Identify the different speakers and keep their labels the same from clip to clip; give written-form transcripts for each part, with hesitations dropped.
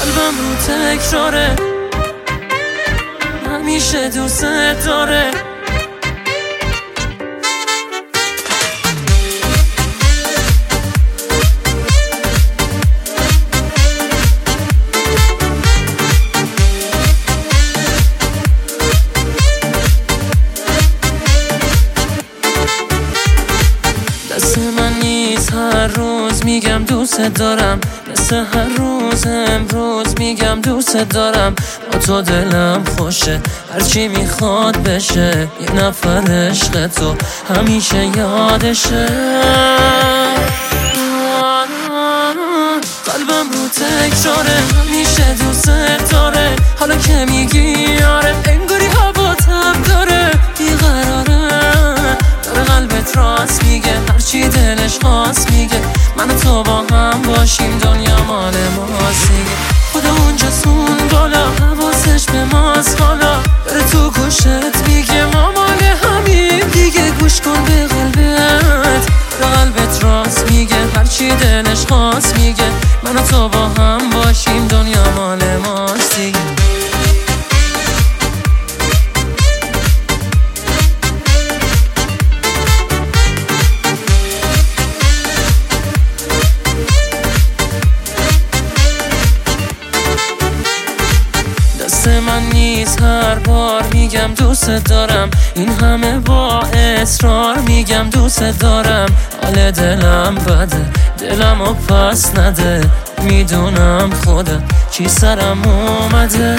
Speaker 1: قلبم رو تکراره، همیشه دوست داره. دست من نیست هر روز میگم دوست دارم، مثل هر روز امروز میگم دوست دارم. با تو دلم خوشه، هرچی میخواد بشه، یه نفر عشق تو همیشه یادشه. قلبم رو تکراره، همیشه دوست داره. حالا که میگی آره، انگاری هوا تب داره، بیقراره. داره قلبت راست میگه، هرچی دلش خواست میگه. من و تو با هم باشیم، دنیا مال ماست دیگه. خدا اونجاست بالا، حواسش به ماست حالا. داره تو گوشت میگه ما مال همیم دیگه. گوش کن به قلبت، داره قلبت راست میگه، هرچی دلش خواست میگه. من و تو با هم باشیم، دنیا مال ماست دیگه. دست من نیست هر بار میگم دوست دارم، این همه با اصرار میگم دوست دارم. حال دلم بده، دلمو پس نده، میدونم خودم چی سرم اومده.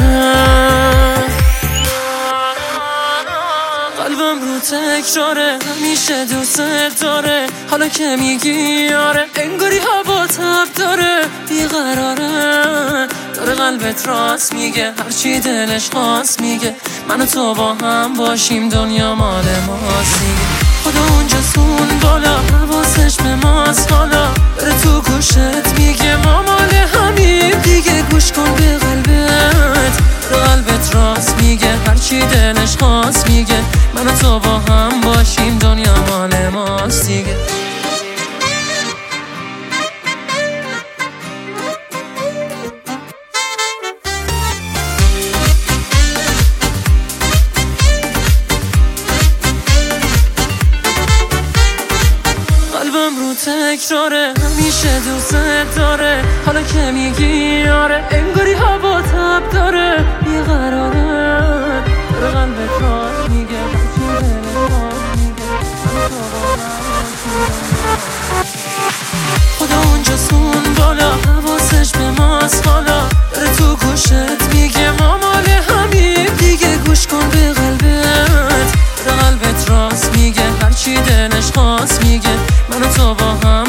Speaker 1: قلبم رو تکراره، همیشه دوست داره. حالا که میگی آره، انگاری هوا تب داره، بیقراره. داره قلبت راست میگه، هرچی دلش خواست میگه. من و تو با هم باشیم، دنیا مال ماست دیگه. خدا اونجاست بالا، حواسش به ماست حالا. داره تو گوشت میگه ما مال همیم دیگه. گوش کن به قلبت، داره قلبت راست میگه، هرچی دلش خواست میگه. من و تو با هم باشیم، دنیا مال ماست دیگه. قلبم رو تکراره، همیشه دوست داره. حالا که میگی آره، انگاری هوا تب داره، بیقراره. داره قلبت راست میگه، هرچی دلت خواست میگه. خدا اونجاست بالا، حواسش به ماست حالا. داره تو گوشت میگه ما مال همیم دیگه. گوش کن به قلبت، داره قلبت راست میگه، هرچی دلش خواست میگه. من و تو با هم